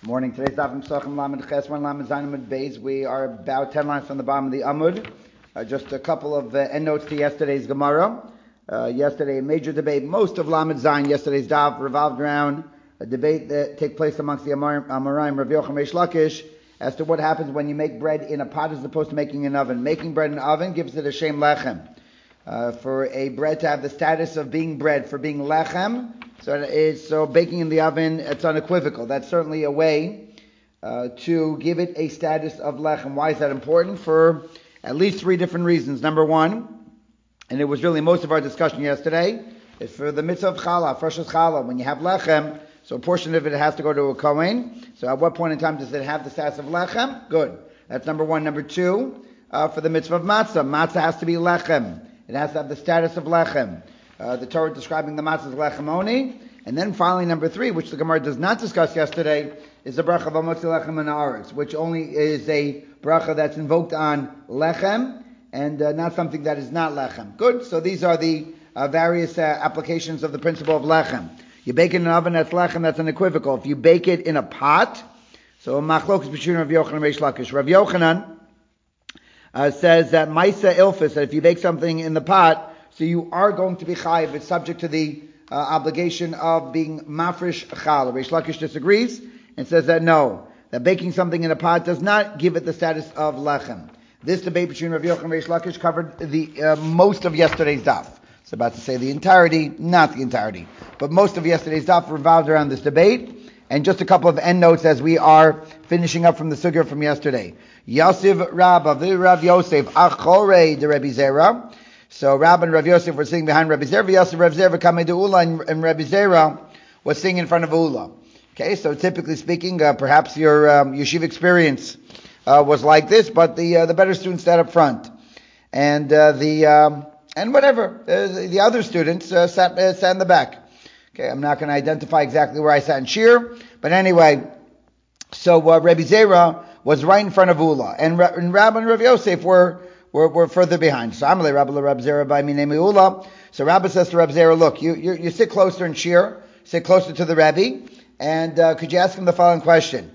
Morning. Today's daf Pesachim Lamed Ches 1 Lamed Zayin Amud Beis. We are about 10 lines from the bottom of the Amud. Just a couple of endnotes to yesterday's Gemara. Yesterday, a major debate. Most of Lamed Zayin, yesterday's daf, revolved around a debate that took place amongst the Amoraim, Rav Yochanan Reish Lakish, as to what happens when you make bread in a pot as opposed to making an oven. Making bread in an oven gives it a shem lechem. For a bread to have the status of being bread, for being lechem, so baking in the oven, it's unequivocal. That's certainly a way to give it a status of lechem. Why is that important? For at least three different reasons. Number one, and it was really most of our discussion yesterday, is for the mitzvah of challah, freshest challah. When you have lechem, so a portion of it has to go to a kohen. So at what point in time does it have the status of lechem? Good. That's number one. Number two, for the mitzvah of matzah. Matzah has to be lechem. It has to have the status of lechem. The Torah describing the matzah as lechemoni. And then finally, number three, which the Gemara does not discuss yesterday, is the bracha of Amotzi Lechem and Haaretz, which only is a bracha that's invoked on lechem and not something that is not lechem. Good. So these are the various applications of the principle of lechem. You bake it in an oven, that's lechem, that's unequivocal. If you bake it in a pot, so machlokes between Rav Yochanan and Reish Lakish. Rav Yochanan says that Maisa Ilfis, that if you bake something in the pot, so you are going to be chayiv. It's subject to the obligation of being mafresh challah. Reish Lakish disagrees and says that no, that baking something in a pot does not give it the status of lechem. This debate between Rav Yochanan and Reish Lakish covered the most of yesterday's daf. It's about to say the entirety, not the entirety, but most of yesterday's daf revolved around this debate. And just a couple of endnotes as we are finishing up from the sugya from yesterday. Yosef Rabba, Rav Yosef, Achore de Rebbe Zera. So Rab and Rav Yosef were sitting behind Rebbe Zera. Yosef Rav Zera Kamei de Ula, and Rebbe Zera was sitting in front of Ula. Okay, so typically speaking, perhaps your yeshiva experience was like this, but the better students sat up front, and and whatever the other students sat in the back. Okay, I'm not going to identify exactly where I sat in Shir, but anyway, so Rebbe Zera was right in front of Ula, and Rab and Rav Yosef were further behind. So Amalei Rabba Rab Zera by Minei Ula. So Rabba says to Rab Zera, look, you sit closer in Shir, sit closer to the Rebbe, and could you ask him the following question?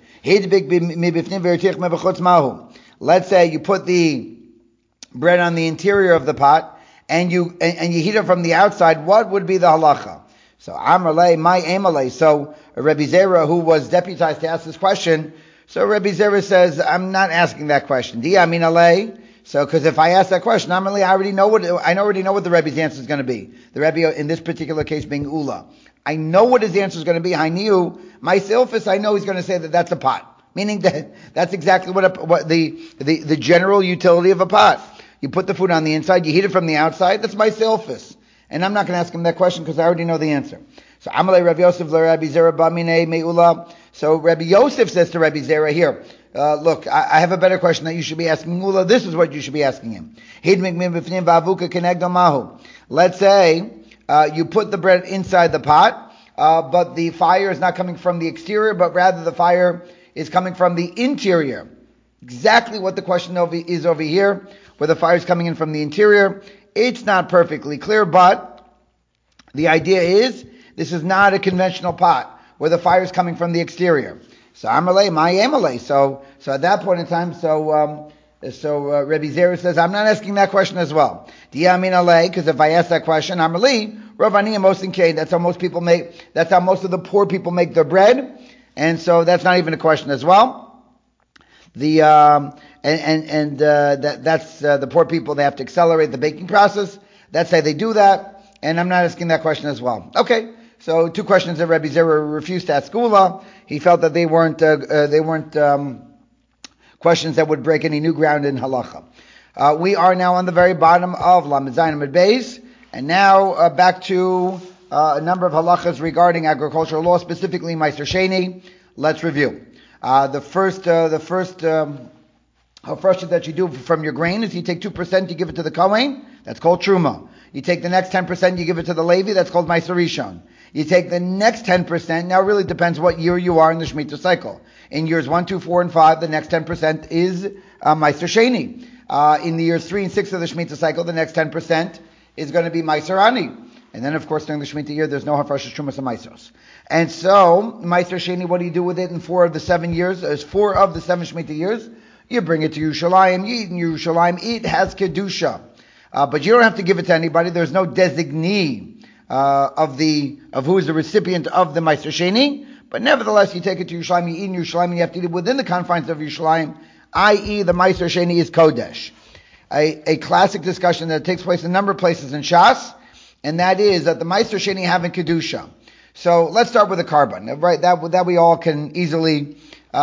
Let's say you put the bread on the interior of the pot, and you heat it from the outside. What would be the halacha? So Amalei, my Amalei. So Rebbe Zera, who was deputized to ask this question, so Rebbe Zera says, I'm not asking that question. Di Amin Alei. So, because if I ask that question, I already know what the Rebbe's answer is going to be. The Rebbe, in this particular case, being Ula, I know what his answer is going to be. I knew my Silphus. I know he's going to say that that's a pot, meaning that that's exactly what the general utility of a pot. You put the food on the inside, you heat it from the outside. That's my Silphus, and I'm not going to ask him that question because I already know the answer. So Amalei Rav Yosef Rabbi Zera Bamine Meula. So Rabbi Yosef says to Rabbi Zera here. Look, I have a better question that you should be asking Ula. This is what you should be asking him. Let's say you put the bread inside the pot, but the fire is not coming from the exterior, but rather the fire is coming from the interior. Exactly what the question is over here, where the fire is coming in from the interior. It's not perfectly clear, but the idea is this is not a conventional pot where the fire is coming from the exterior. So Amalei, my Amalei. So at that point in time, Rebbe Zera says, I'm not asking that question as well. Diyamin Alei, because if I ask that question, Amalei, Ravani and most in K, that's how most of the poor people make their bread, and so that's not even a question as well. That's the poor people. They have to accelerate the baking process. That's how they do that, and I'm not asking that question as well. Okay. So two questions that Rebbe Zera refused to ask Ula. He felt that they weren't questions that would break any new ground in halacha. We are now on the very bottom of Lamed Zayin Amud Beis, and now back to a number of halachas regarding agricultural law, specifically Meiser Sheni. Let's review. The first hafrasha that you do from your grain is you take 2%, you give it to the Kohen. That's called Truma. You take the next 10%, you give it to the Levi. That's called Meiser Rishon. You take the next 10%, now it really depends what year you are in the Shemitah cycle. In years 1, 2, 4, and 5, the next 10% is Meiser Sheni. In the years 3 and 6 of the Shemitah cycle, the next 10% is going to be Meiser Ani. And then, of course, during the Shemitah year, there's no Hafrashas Trumas and Maasros. And so, Meiser Sheni, what do you do with it in 4 of the 7 years? There's 4 of the 7 Shemitah years. You bring it to Yerushalayim, you eat in Yerushalayim, it has Kedusha. But you don't have to give it to anybody. There's no designee of who is the recipient of the Meiser Sheni. But nevertheless, you take it to Yerushalayim, you eat in Yerushalayim, and you have to eat it within the confines of Yerushalayim, i.e. the Meiser Sheni is Kodesh. A classic discussion that takes place in a number of places in Shas, and that is that the Meiser Sheni have in Kedusha. So let's start with the carbon, right? That we all can easily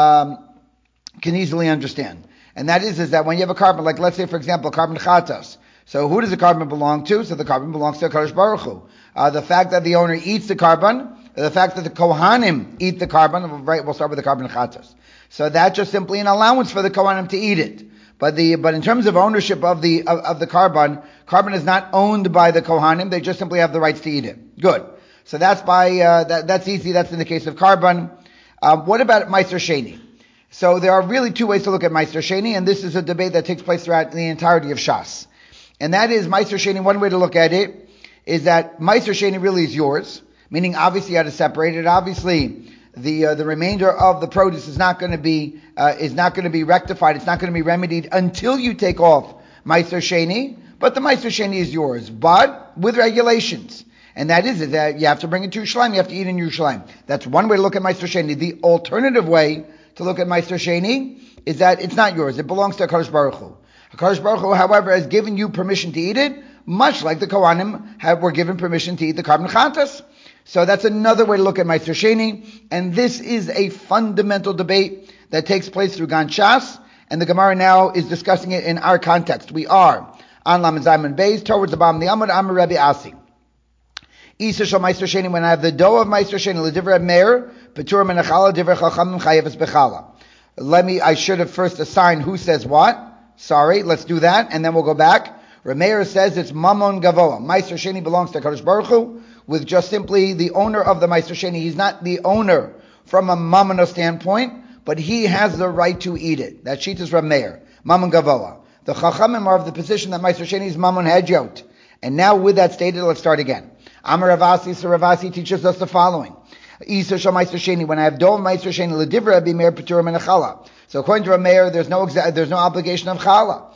understand. And that is that when you have a carbon, like let's say for example, carbon chatas. So who does the carbon belong to? So the carbon belongs to HaKadosh Baruch Hu. The fact that the owner eats the carbon, the fact that the Kohanim eat the carbon, right? We'll start with the carbon chatas. So that's just simply an allowance for the Kohanim to eat it. But in terms of ownership of the carbon is not owned by the Kohanim. They just simply have the rights to eat it. Good. So that's that's easy. That's in the case of carbon. What about Meiser Sheni? So there are really 2 ways to look at Meiser Sheni, and this is a debate that takes place throughout the entirety of Shas. And that is Meiser Sheni. One way to look at it is that Meiser Sheni really is yours, meaning obviously you had to separate it. Obviously, the remainder of the produce is not going to be rectified. It's not going to be remedied until you take off Meiser Sheni. But the Meiser Sheni is yours, but with regulations. And that is that you have to bring it to Yerushalayim, you have to eat in Yerushalayim. That's one way to look at Meiser Sheni. The alternative way to look at Meiser Sheni is that it's not yours. It belongs to HaKadosh Baruch Hu. HaKadosh Baruch Hu, however, has given you permission to eat it, much like the Kohanim were given permission to eat the carbon chatas. So that's another way to look at Meiser Sheni. And this is a fundamental debate that takes place through Gan Shas. And the Gemara now is discussing it in our context. We are on Lamed Zayin Beis, towards the bottom of the Amud, Amar Rabbi Asi. Isa shal Meiser Sheni, when I have the dough of Meiser Sheni, l'divrei Meir, Petur menachala, divrei Chachamim, chayevus bechala. I should have first assigned who says what. Sorry, let's do that, and then we'll go back. Rameir says it's Mamon Gavoa. Meiser Sheni belongs to HaKadosh Baruch Hu, with just simply the owner of the Meiser Sheni. He's not the owner from a Mamono standpoint, but he has the right to eat it. That sheet is Rameir. Mamon Gavoa. The Chachamim are of the position that Meiser Sheni is Mamon Hedjot. And now with that stated, let's start again. Amar Ravasi, so Ravasi teaches us the following. Isa shal Meiser Sheni, when I have dough of Meiser Sheni, l'divrei b'meir petur menachala. So according to Rameir, there's no obligation of chala.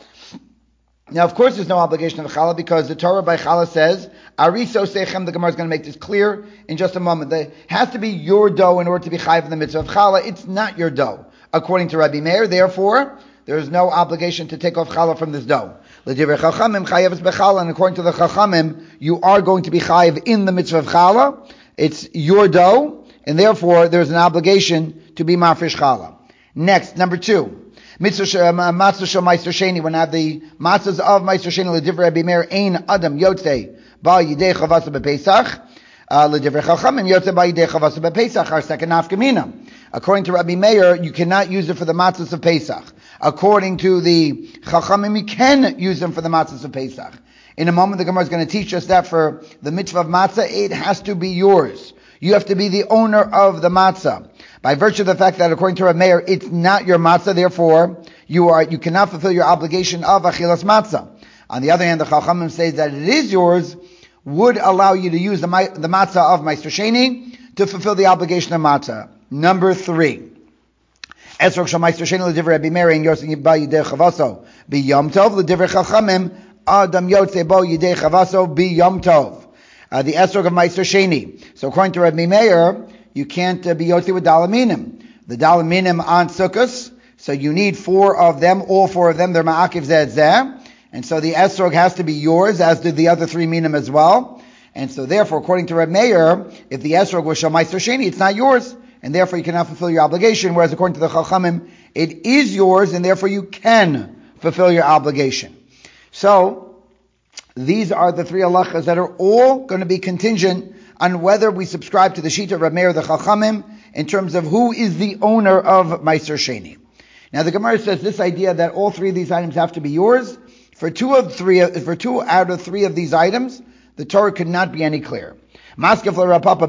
Now, of course, there's no obligation of chala because the Torah by chala says, Ariso sechem, the Gemara is going to make this clear in just a moment. It has to be your dough in order to be chayiv in the mitzvah of chala. It's not your dough, according to Rabbi Meir. Therefore, there is no obligation to take off chala from this dough. L'divrei chachamim chayevus bechala, and according to the chachamim, you are going to be chayiv in the mitzvah of chala. It's your dough, and therefore there's an obligation to be mafresh chala. Next, number 2. Matzah shel Meiser Sheni, when I have the matzahs of Meiser Sheni, l'divrei Rabbi Meir, ein adam yotzei ba'al yidei chavasa b'Pesach, l'divrei chachamim yotzei ba'al yidei chavasa b'Pesach, our second nafkamina. According to Rabbi Meir, you cannot use it for the matzahs of Pesach. According to the chachamim, you can use them for the matzahs of Pesach. In a moment, the Gemara is going to teach us that for the mitzvah of matzah, it has to be yours. You have to be the owner of the matzah. By virtue of the fact that according to Rav Meir, it's not your matzah, therefore you cannot fulfill your obligation of achilas matzah. On the other hand, the Chachamim says that it is yours, would allow you to use the matzah of Meiser Sheni to fulfill the obligation of matzah. Number 3. Esrog shal Meiser Sheni l'divrei Rabbi Meir ein yotzei ba yidei chavaso b'yom tov l'divrei Chachamim adam yotzei bo yidei chavaso b'yom tov. The esrog of Meiser Sheni. So according to Rabbi Meir, you can't be yotzi with dalaminim. The dalaminim on sukkos, so you need 4 of them, all 4 of them, they're ma'akiv zeh zeh. And so the esrog has to be yours, as did the other 3 minim as well. And so therefore, according to Rabbi Meir, if the esrog was shal Meiser Sheni, it's not yours, and therefore you cannot fulfill your obligation, whereas according to the Chachamim, it is yours, and therefore you can fulfill your obligation. So, these are the 3 halachas that are all going to be contingent on whether we subscribe to the Shita of Rav Meir the Chachamim in terms of who is the owner of Meiser Sheni. Now the Gemara says this idea that all 3 of these items have to be yours. For 2 out of 3 of these items, the Torah could not be any clearer. So as far as the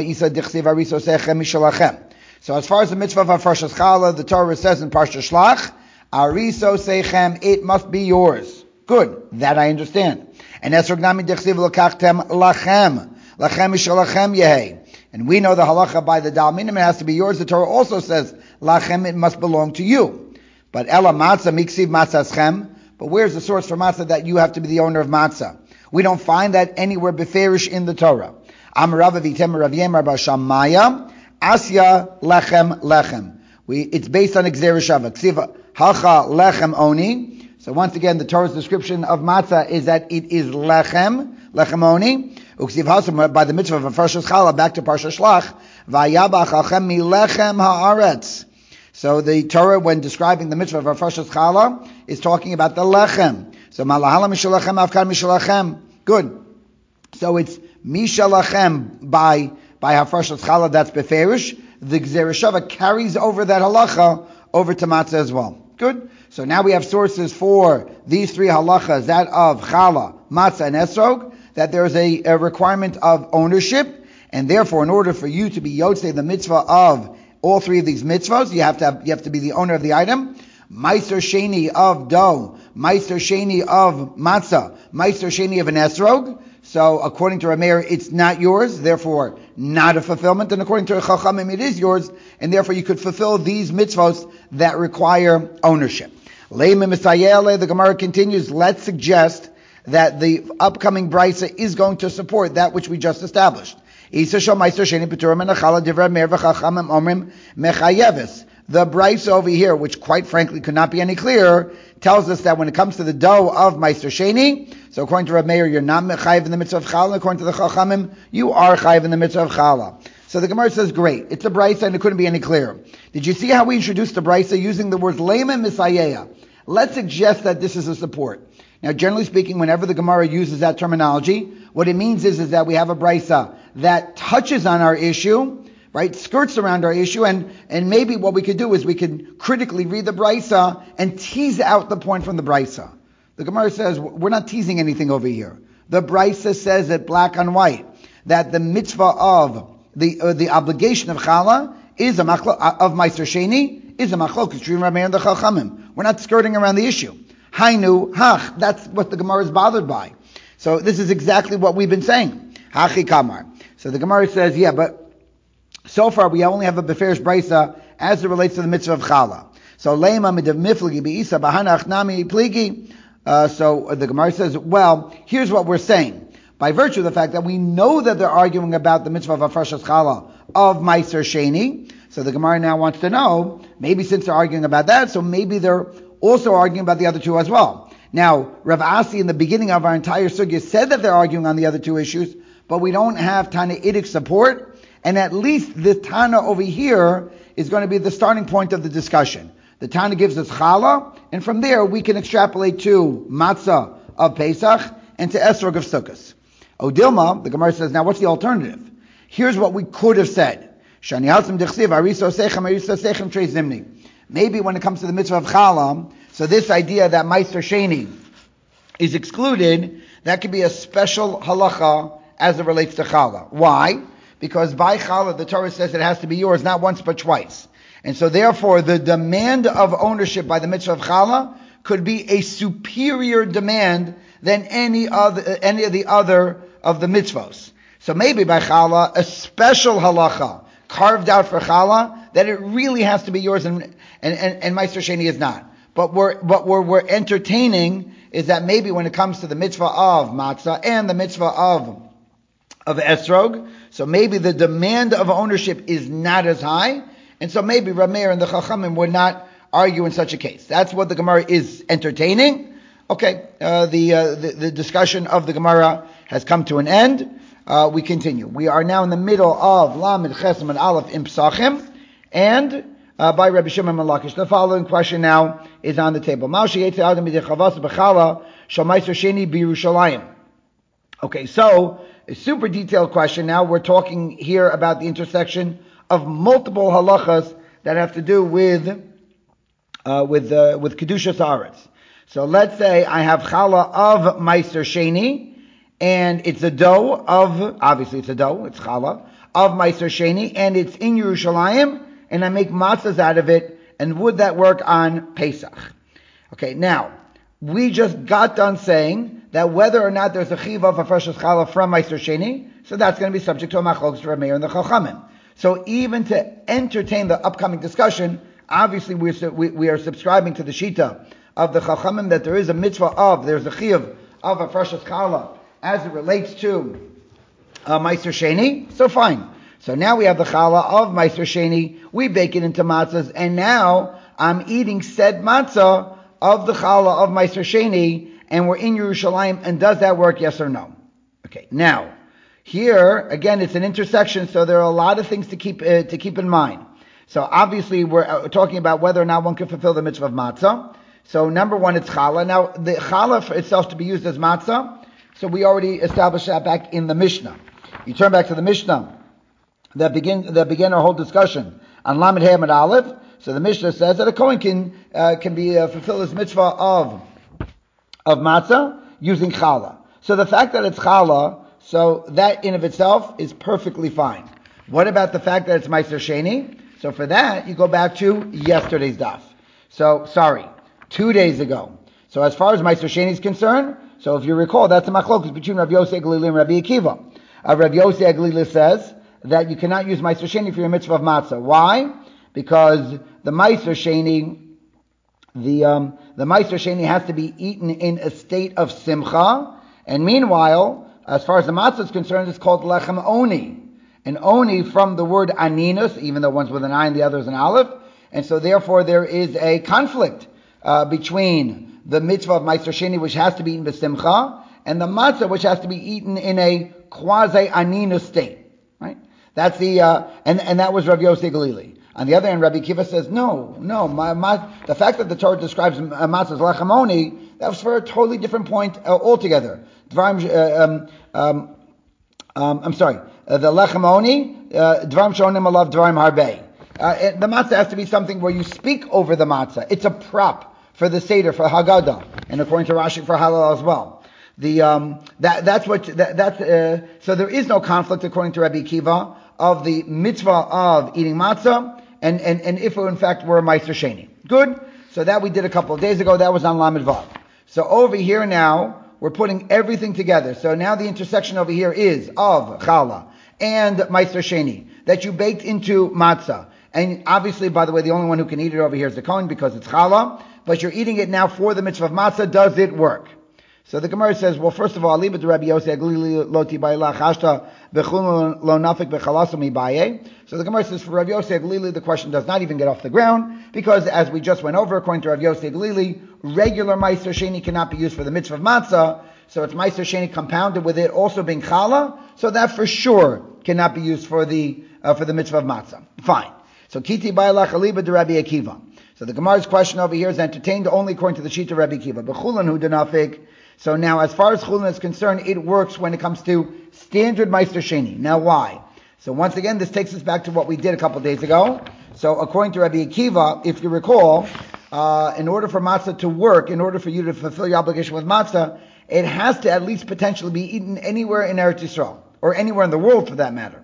mitzvah of Hafrashas Chala, the Torah says in Parsha Shlach, Ariso Seichem, it must be yours. Good, that I understand. And esrog nami dechsiv lokachtem lachem. Lachem mishalachem yehi. And we know the halacha by the dal minim, it has to be yours. The Torah also says, lachem, it must belong to you. But ela matzah miksiv matzaschem. But where's the source for matzah that you have to be the owner of matzah? We don't find that anywhere beferish in the Torah. Amarav vitem Rav Yemar bar Shammaya, asya lechem lechem. It's based on Gzera Shava. Ksiva hacha lechem oni. So once again, the Torah's description of matzah is that it is lechem oni. Uksiv hasam by the mitzvah of Parshas Chala, back to Parshas Shlach, vayabach achem mi lechem haaretz. So the Torah, when describing the mitzvah of Parshas Chala, is talking about the lechem. So malahala mishalachem afkan mishalachem. Good. So it's mishalachem by Parshas Chala, that's beferish. The Gzera Shava carries over that halacha over to matzah as well. Good. So now we have sources for these three halachas, that of Chala, matzah, and esrog, that there is a requirement of ownership, and therefore, in order for you to be yotzei the mitzvah of all three of these mitzvahs, you have to be the owner of the item. Meiser sheni of dough, meiser sheni of matzah, meiser sheni of an esrog. So according to Rameir, it's not yours, therefore not a fulfillment. And according to Chachamim, it is yours, and therefore you could fulfill these mitzvahs that require ownership. Leimim Misayele, the Gemara continues, let's suggest that the upcoming brisa is going to support that which we just established. The brisa over here, which quite frankly could not be any clearer, tells us that when it comes to the dough of Meister Sheni, so according to Rav Meir, you're not chayiv in the mitzvah of Chala, and according to the Chachamim, you are chayiv in the mitzvah of Chala. So the Gemara says, great, it's a brisa and it couldn't be any clearer. Did you see how we introduced the brisa using the words Leimen Misayeya? Let's suggest that this is a support. Now, generally speaking, whenever the Gemara uses that terminology, what it means is that we have a brisa that touches on our issue, right, skirts around our issue, and maybe what we could do is we could critically read the brisa and tease out the point from the brisa. The Gemara says, we're not teasing anything over here. The brisa says it black on white, that the mitzvah of the obligation of Chala is of Meiser Sheni, is a machlokes between Rav Meir and the Chachamim. We're not skirting around the issue. Hainu, hach, that's what the Gemara is bothered by. So this is exactly what we've been saying. Hachi kamar. So the Gemara says, yeah, but so far we only have a beferish brisa as it relates to the mitzvah of Chala. So leima midav mifligi beisa bahanach nami pligi. So the Gemara says, well, here's what we're saying. By virtue of the fact that we know that they're arguing about the mitzvah of Parshas Chala of Meiser Sheni, so the Gemara now wants to know, maybe since they're arguing about that, so maybe they're also arguing about the other two as well. Now, Rav Asi in the beginning of our entire sugya said that they're arguing on the other two issues, but we don't have Tanaitic support, and at least this Tana over here is going to be the starting point of the discussion. The Tana gives us Chala, and from there we can extrapolate to Matzah of Pesach and to Esrog of Sukkot. Odilma, the Gemara says, now what's the alternative? Here's what we could have said. Maybe when it comes to the mitzvah of Chala, so this idea that Meiser Sheni is excluded, that could be a special halacha as it relates to Chala. Why? Because by Chala, the Torah says it has to be yours, not once but twice. And so therefore, the demand of ownership by the mitzvah of Chala could be a superior demand than any of the other of the mitzvahs. So maybe by Chala, a special halacha carved out for Chala, that it really has to be yours and Meiser Sheni is not. But we're entertaining is that maybe when it comes to the mitzvah of matzah and the mitzvah of esrog, so maybe the demand of ownership is not as high, and so maybe Rav Meir and the Chachamim would not argue in such a case. That's what the Gemara is entertaining. Okay, the discussion of the Gemara has come to an end. We continue. We are now in the middle of Lamed Chesem and Aleph in Pesachim, and by Rabbi Shimon ben Lakish. The following question now is on the table. Okay, so a super detailed question. Now we're talking here about the intersection of multiple halachas that have to do with Kedushas Haaretz. So let's say I have challah of Meiser Sheni, and it's a dough of, obviously it's a dough, it's challah, of Meiser Sheni, and it's in Yerushalayim, and I make matzahs out of it, and would that work on Pesach? Okay, now, we just got done saying that whether or not there's a chiv of a fresh challah from Meiser Sheni, so that's going to be subject to a machlokes for Meir and the Chachamim. So even to entertain the upcoming discussion, obviously we are subscribing to the shita of the Chachamim that there is a mitzvah there's a chiv of a fresh challah as it relates to Meiser Sheni, so fine. So now we have the challah of Meiser Sheni, we bake it into matzahs, and now I'm eating said matzah of the challah of Meiser Sheni, and we're in Yerushalayim, and does that work, yes or no? Okay, now, here, again, it's an intersection, so there are a lot of things to keep in mind. So obviously, we're talking about whether or not one can fulfill the mitzvah of matzah. So number one, it's challah. Now, the challah for itself to be used as matzah, so we already established that back in the Mishnah. You turn back to the Mishnah that begin our whole discussion on Lamed Hey Amud Aleph. So the Mishnah says that a Kohen can be fulfill his mitzvah of matzah using challah. So the fact that it's challah, so that in of itself is perfectly fine. What about the fact that it's Meiser Sheni? So for that, you go back to yesterday's daf. So, 2 days ago. So as far as Meiser Sheni is concerned, so if you recall, that's a machlokus between Rav Yossi Aglili and Rabbi Akiva. Rav Yossi Aglili says that you cannot use Meiser Sheni for your mitzvah of matzah. Why? Because the Meiser Sheni, the Meiser Sheni has to be eaten in a state of simcha, and meanwhile, as far as the matzah is concerned, it's called lechem oni. And oni from the word aninus, even though one's with an I and the other is an aleph, and so therefore there is a conflict between the mitzvah of Meiser Sheni, which has to be eaten b'simcha, and the matzah, which has to be eaten in a quasi-aninus state. Right? That's the and that was Rav Yossi Galili. On the other hand, Rabbi Akiva says, no, the fact that the Torah describes matzah as lechem oni, that was for a totally different point altogether. The lechem oni, dvarim shonim alav dvarim harbei. The matzah has to be something where you speak over the matzah. It's a prop for the Seder, for Haggadah, and according to Rashi, for Halal as well. So there is no conflict according to Rabbi Akiva of the mitzvah of eating matzah, and if it in fact were a Meiser Sheni. Good. So that we did a couple of days ago. That was on Lamed Vav. So over here now, we're putting everything together. So now the intersection over here is of challah and Meiser Sheni that you baked into matzah. And obviously, by the way, the only one who can eat it over here is the Kohen because it's challah. But you're eating it now for the mitzvah of matzah. Does it work? So the Gemara says, well, first of all, leave it to Rabbi Yossi Aglili lo tibai la chashta bechulun lo nafik bechalasu mibaye. So the Gemara says, for Rabbi Yossi Aglili, the question does not even get off the ground, because as we just went over, according to Rabbi Yossi Aglili, regular Meiser Sheni cannot be used for the mitzvah of matzah, so it's Meiser Sheni compounded with it also being challah, so that for sure cannot be used for the mitzvah of matzah. Fine. So kiti bai la chaliba de Rabbi Akiva. So the Gemara's question over here is entertained only according to the sheet of Rabbi Akiva. Bechulun hu denafik. So now, as far as chulin is concerned, it works when it comes to standard Meiser Sheni. Now, why? So once again, this takes us back to what we did a couple of days ago. So according to Rabbi Akiva, if you recall, in order for matzah to work, in order for you to fulfill your obligation with matzah, it has to at least potentially be eaten anywhere in Eretz Yisrael, or anywhere in the world for that matter.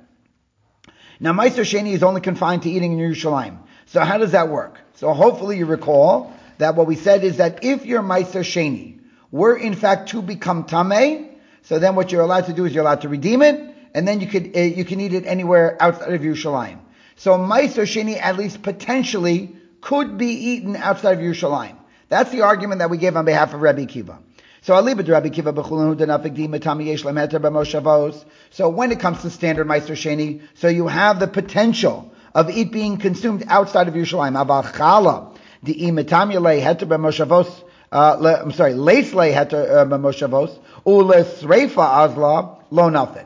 Now, Meiser Sheni is only confined to eating in Yerushalayim. So how does that work? So hopefully you recall that what we said is that if your Meiser Sheni were in fact to become tameh, so then what you're allowed to do is you're allowed to redeem it, and then you can eat it anywhere outside of Yerushalayim. So Meiser Sheni at least potentially could be eaten outside of Yerushalayim. That's the argument that we gave on behalf of Rabbi Akiva. So Rabbi Akiva b'chulun denafik di matami yesh lem heter b'moshavos. So when it comes to standard Meiser Sheni, so you have the potential of it being consumed outside of Yerushalayim. Aval chala di matami le heter b'moshavos. Leis le heter b'moshavos ule sreifa azla lo nafik.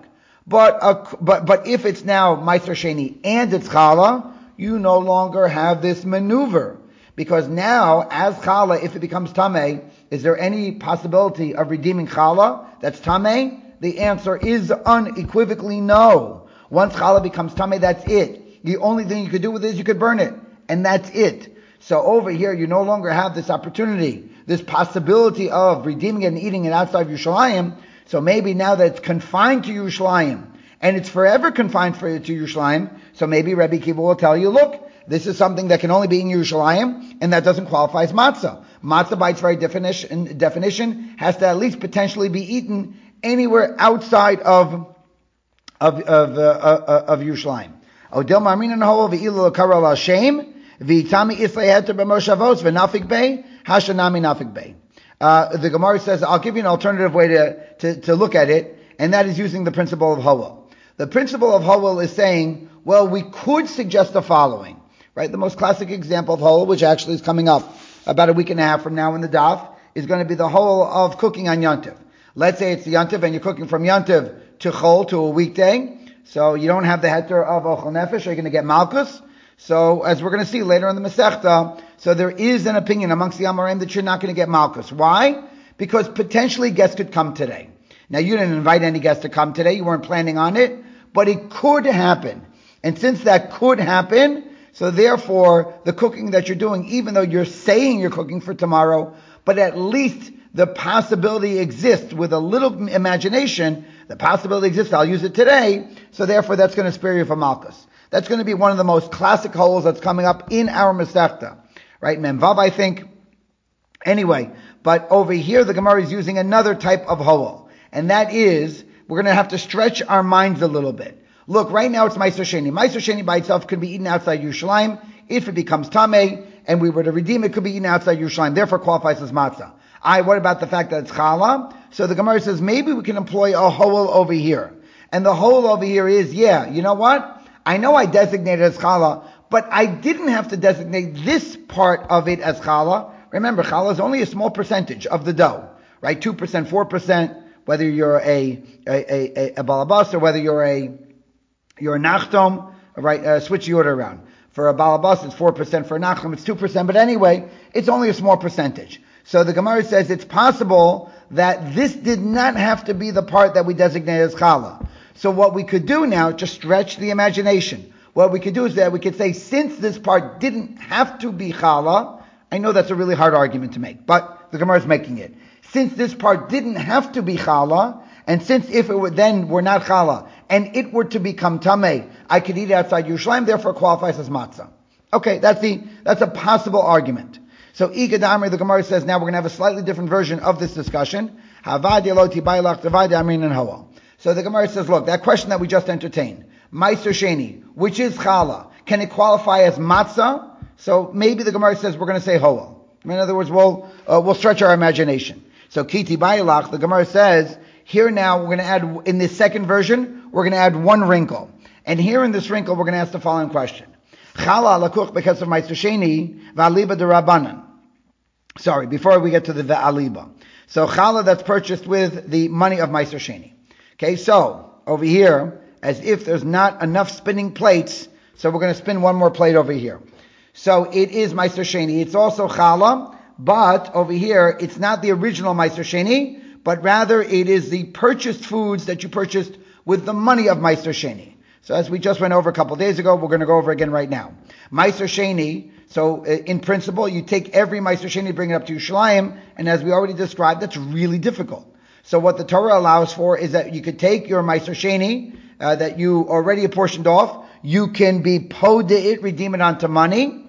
But if it's now Meiser Sheni and it's challah, you no longer have this maneuver. Because now, as challah, if it becomes tameh, is there any possibility of redeeming challah that's tameh? The answer is unequivocally no. Once challah becomes tameh, that's it. The only thing you could do with it is you could burn it. And that's it. So over here, you no longer have this opportunity, this possibility of redeeming it and eating it outside of Yerushalayim. So maybe now that it's confined to Yerushalayim, and it's forever confined to Yerushalayim, so maybe Rabbi Akiva will tell you, look, this is something that can only be in Yerushalayim, and that doesn't qualify as matzah. Matzah by its very definition has to at least potentially be eaten anywhere outside of Yerushalayim. Odil Marmin Hol v'ilu Karal Hashem v'itami Isay Heter b'Moshavos v'Nafik Bey Hashanami Nafik Bey. The Gemara says, I'll give you an alternative way to look at it, and that is using the principle of Howell. The principle of Howell is saying, well, we could suggest the following, right? The most classic example of Howell, which actually is coming up about a week and a half from now in the daf, is going to be the Howell of cooking on Yontiv. Let's say it's the Yontiv and you're cooking from Yontiv to Chol, to a weekday. So you don't have the heter of Ochel Nefesh, you're going to get Malkus. So as we're going to see later in the Masechta, so there is an opinion amongst the Amorim that you're not going to get Malkus. Why? Because potentially guests could come today. Now you didn't invite any guests to come today, you weren't planning on it, but it could happen. And since that could happen, so therefore the cooking that you're doing, even though you're saying you're cooking for tomorrow, but at least the possibility exists with a little imagination, the possibility exists, I'll use it today, so therefore that's going to spare you from Malkus. That's going to be one of the most classic holes that's coming up in our Masechta. Right? Memvav, I think. Anyway, but over here the Gemara is using another type of hole. And that is, we're going to have to stretch our minds a little bit. Look, right now it's Meiser Sheni. Meiser Sheni by itself could be eaten outside Yerushalayim. If it becomes Tameh, and we were to redeem it, could be eaten outside Yerushalayim. Therefore qualifies as matzah. What about the fact that it's challah? So the Gemara says, maybe we can employ a hole over here. And the hole over here is, you know what? I know I designated it as challah, but I didn't have to designate this part of it as challah. Remember, challah is only a small percentage of the dough, right? 2%, 4%, whether you're a balabas or whether you're a nachtom, right? Switch the order around. For a balabas, it's 4%. For a nachtom, it's 2%. But anyway, it's only a small percentage. So the Gemara says it's possible that this did not have to be the part that we designated as challah. So what we could do now, just stretch the imagination. What we could do is that we could say, since this part didn't have to be challah, I know that's a really hard argument to make, but the Gemara is making it. Since this part didn't have to be challah, and since if it were then were not challah, and it were to become tameh, I could eat it outside Yerushalayim, therefore qualifies as matzah. Okay, that's a possible argument. So Igad Amri, the Gemara says, now we're going to have a slightly different version of this discussion. Havad Yeloti Bailach Tavad Amrin and Hawal. So the Gemara says, look, that question that we just entertained, Meiser Sheni, which is challah, can it qualify as matzah? So maybe the Gemara says we're going to say hoel. In other words, we'll stretch our imagination. So Kiti Bailach, the Gemara says, here now we're going to add, in this second version, we're going to add one wrinkle. And here in this wrinkle, we're going to ask the following question. Challah lakuch because of Meiser Sheni, v'aliba derabanan. Sorry, before we get to the v'aliba. So challah that's purchased with the money of Meiser Sheni. Okay, so over here, as if there's not enough spinning plates, so we're going to spin one more plate over here. So it is Meiser Sheni. It's also challah, but over here, it's not the original Meiser Sheni, but rather it is the purchased foods that you purchased with the money of Meiser Sheni. So as we just went over a couple days ago, we're going to go over again right now. Meiser Sheni, so in principle, you take every Meiser Sheni, bring it up to Yerushalayim, and as we already described, that's really difficult. So what the Torah allows for is that you could take your Meiser Sheni that you already apportioned off, you can be podeit, redeem it onto money,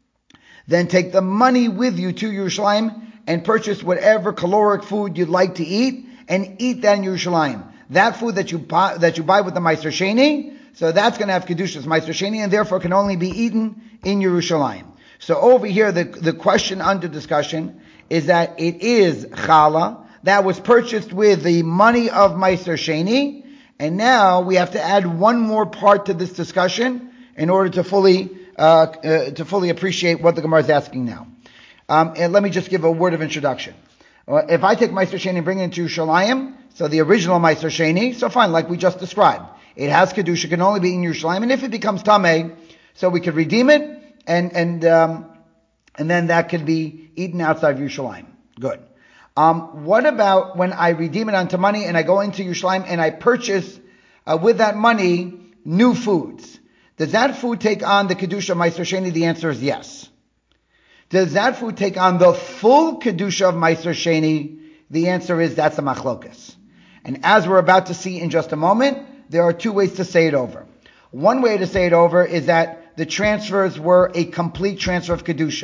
then take the money with you to Yerushalayim and purchase whatever caloric food you'd like to eat and eat that in Yerushalayim. That food that you buy with the Meiser Sheni, so that's going to have Kedushas Meiser Sheni and therefore can only be eaten in Yerushalayim. So over here, the question under discussion is that it is challah, that was purchased with the money of Meiser Sheni, and now we have to add one more part to this discussion in order to fully appreciate what the Gemara is asking now. And let me just give a word of introduction. If I take Meiser Sheni and bring it into Yerushalayim, so the original Meiser Sheni, so fine, like we just described, it has Kedusha, can only be in Yerushalayim, and if it becomes Tameh, so we could redeem it, and then that could be eaten outside of Yerushalayim. Good. What about when I redeem it onto money and I go into Yerushalayim and I purchase with that money new foods? Does that food take on the Kedusha of Meiser Sheni? The answer is yes. Does that food take on the full Kedusha of Meiser Sheni? The answer is that's a machlokas. And as we're about to see in just a moment, there are two ways to say it over. One way to say it over is that the transfers were a complete transfer of Kedusha.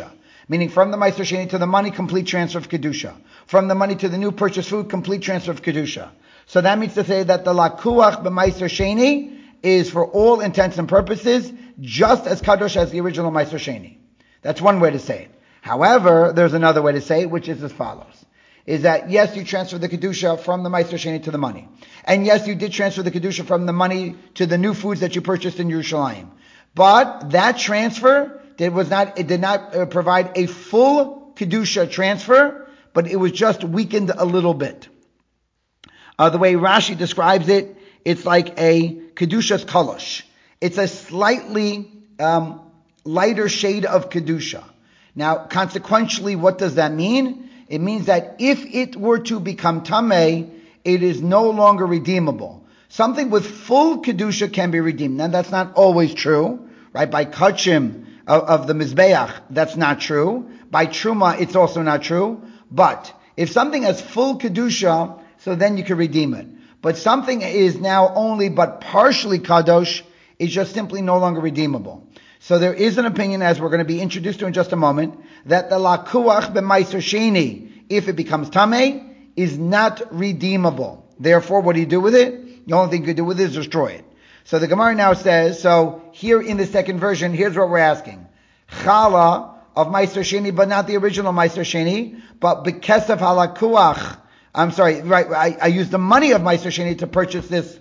Meaning from the Meiser Sheni to the money, complete transfer of Kedusha. From the money to the new purchased food, complete transfer of Kedusha. So that means to say that the Lakuach b'Meiser Sheni is for all intents and purposes just as Kadosh as the original Meiser Sheni. That's one way to say it. However, there's another way to say it, which is as follows. Is that yes, you transfer the Kedusha from the Meiser Sheni to the money. And yes, you did transfer the Kedusha from the money to the new foods that you purchased in Yerushalayim. But that transfer did not provide a full Kedusha transfer, but it was just weakened a little bit. The way Rashi describes it, it's like a Kedusha's kolosh. It's a slightly lighter shade of Kedusha. Now, consequentially, what does that mean? It means that if it were to become Tameh, it is no longer redeemable. Something with full Kedusha can be redeemed. Now, that's not always true, right? By Kachim of the Mizbeach, that's not true. By Truma, it's also not true. But if something has full Kedusha, so then you can redeem it. But something is now only but partially Kadosh, is just simply no longer redeemable. So there is an opinion, as we're going to be introduced to in just a moment, that the Lakuach b'Meiser Sheni, if it becomes Tameh, is not redeemable. Therefore, what do you do with it? The only thing you could do with it is destroy it. So the Gemara now says, so here in the second version, here's what we're asking. Chala of Meiser Sheni, but not the original Meiser Sheni, but B'Kesef Halakuach. I'm sorry, right, I used the money of Meiser Sheni to purchase this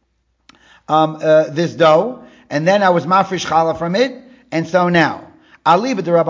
dough, and then I was mafresh challah from it, and so now, now according to the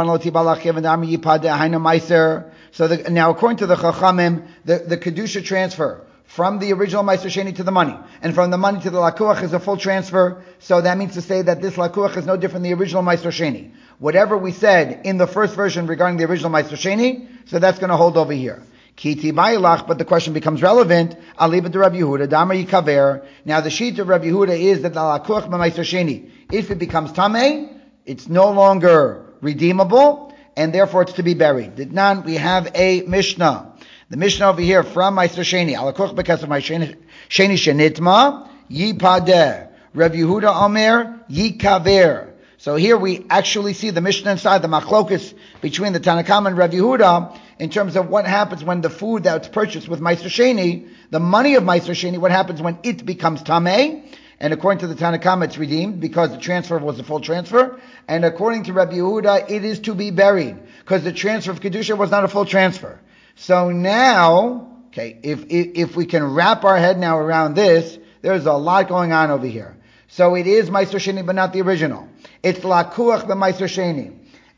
Chachamim, the Kedusha transfer from the original Meiser Sheni to the money, and from the money to the Lakuach is a full transfer, so that means to say that this Lakuach is no different than the original Meiser Sheni. Whatever we said in the first version regarding the original Meiser Sheni, so that's going to hold over here. Kiti Bailach, but the question becomes relevant. Aliba de Rabbi Yehuda, Damar Yikaver. Now the sheet of Rabbi Yehuda is that the Lakuach b'Meiser Sheni, if it becomes Tameh, it's no longer redeemable, and therefore it's to be buried. Ditnan, we have a Mishnah. The Mishnah over here from Meiser Sheni, Alakuach b'Kesef Meiser Sheni Shenitma, Yipadeh. Rabbi Yehuda Omer, Yikaver. So here we actually see the Mishnah inside, the machlokus between the Tanakam and Rabbi Yehuda, in terms of what happens when the food that's purchased with Meiser Sheni, the money of Meiser Sheni, what happens when it becomes Tameh, and according to the Tanakam it's redeemed, because the transfer was a full transfer, and according to Rabbi Yehuda, it is to be buried, because the transfer of Kedusha was not a full transfer. So now, okay, if we can wrap our head now around this, there's a lot going on over here. So it is Meiser Sheni, but not the original. It's Lakuach b'Meiser Sheni.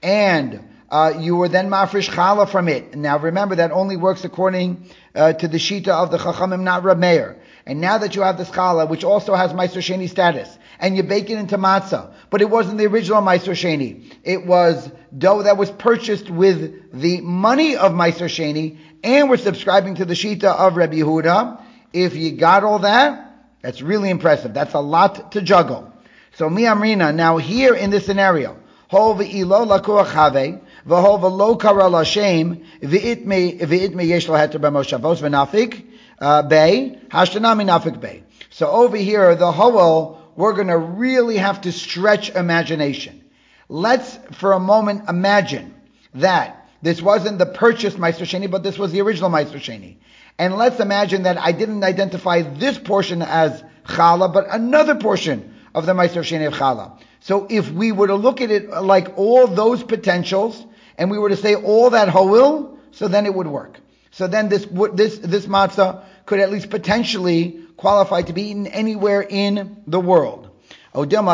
And you were then mafresh challah from it. Now remember, that only works according to the shita of the Chachamim, not Reb Meir. And now that you have this challah, which also has Meiser Sheni status, and you bake it into matzah, but it wasn't the original Meiser Sheni. It was dough that was purchased with the money of Meiser Sheni, and we're subscribing to the shita of Rabbi Yehuda. If you got all that, that's really impressive. That's a lot to juggle. So mi amrina, now here in this scenario, ho v'ilo lakuach have, v'ho v'lo kara l'shem, v'itme yesh lo heter b'moshavos v'nafik bei, hashtanami nafik bei. So over here, the hoel, we're going to really have to stretch imagination. Let's for a moment imagine that this wasn't the purchased Meiser Sheni, but this was the original Meiser Sheni. And let's imagine that I didn't identify this portion as challah, but another portion of the Meiser Sheni of challah. So if we were to look at it like all those potentials, and we were to say all that hoil, so then it would work. So then this matzah could at least potentially qualify to be eaten anywhere in the world. Or the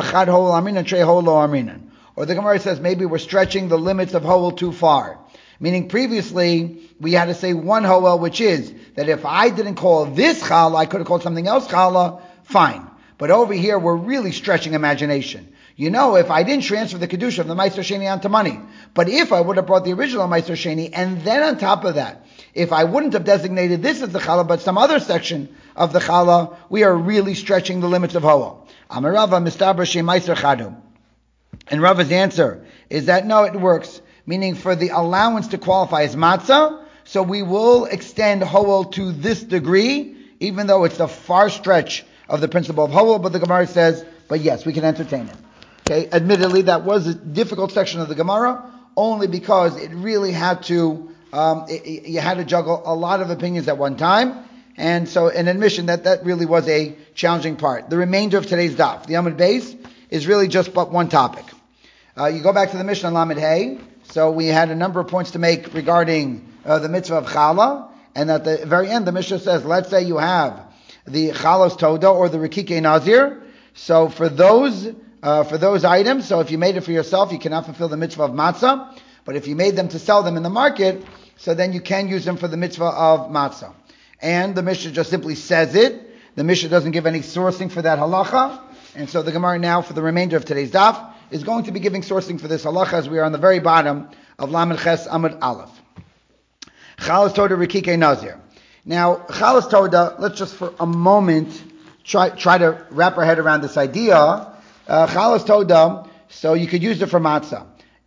Gemara says maybe we're stretching the limits of hoel too far. Meaning previously, we had to say one hoel, which is that if I didn't call this challah, I could have called something else challah, fine. But over here, we're really stretching imagination. You know, if I didn't transfer the Kedusha of the Meiser Sheni onto money, but if I would have brought the original Meiser Sheni, and then on top of that, if I wouldn't have designated this as the challah, but some other section of the challah, we are really stretching the limits of hoel. Amar Rava mistaber she Meiser Chadu. And Rava's answer is that no, it works. Meaning for the allowance to qualify as matzah, so we will extend hoel to this degree, even though it's the far stretch of the principle of hoel, but the Gemara says, but yes, we can entertain it. Okay, admittedly, that was a difficult section of the Gemara. only because it really had to, you had to juggle a lot of opinions at one time. And so an admission that really was a challenging part. The remainder of today's daf, the Amud Beis, is really just but one topic. You go back to the Mishnah Lamed Hey. So we had a number of points to make regarding the mitzvah of challah. And at the very end, the Mishnah says, let's say you have the chalos toda or the rikike nazir. So for those items, so if you made it for yourself, you cannot fulfill the mitzvah of matzah. But if you made them to sell them in the market, so then you can use them for the mitzvah of matzah. And the Mishnah just simply says it. The Mishnah doesn't give any sourcing for that halacha. And so the Gemara now, for the remainder of today's daf, is going to be giving sourcing for this halacha as we are on the very bottom of Lamed Ches Amud Aleph. Chalas Toda Rikike Nazir. Now, Chalas Toda, let's just for a moment try to wrap our head around this idea. Chalas Toda, so you could use it for matzah.